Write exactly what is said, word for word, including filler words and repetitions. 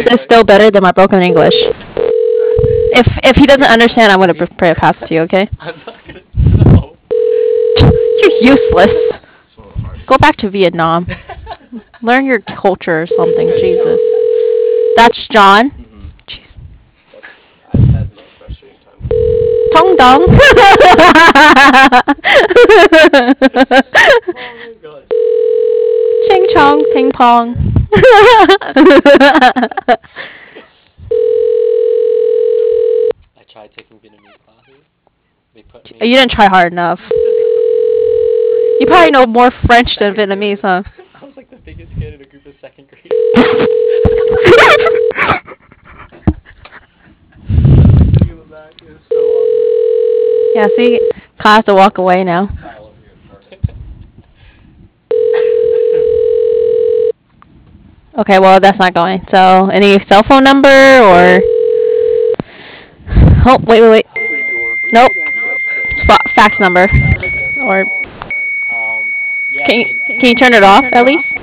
this is still better than my broken English. If if he doesn't understand, I'm gonna pray it pass to you. Okay? I'm not gonna. No. You're useless. Go back to Vietnam. Learn your culture or something. Jesus. That's John. Mm-hmm. Jeez. I've had my frustrating time. Tong dong. Oh my god. Ching chong, ping pong. I tried taking Vietnamese classes. They put me. You didn't try hard enough. You probably know more French than Second Vietnamese, grade. huh? I was like the biggest kid in a group of second graders. Sitting in the back, it was so awkward. Yeah, see, Kyle has to walk away now. Kyle over here farted. Okay, well, that's not going. So, any cell phone number or... Oh, wait, wait, wait. Nope. Fa- fax number. Fax, yes, Or... all the time. Um, yeah, Can I you, mean, can you turn it off, at least?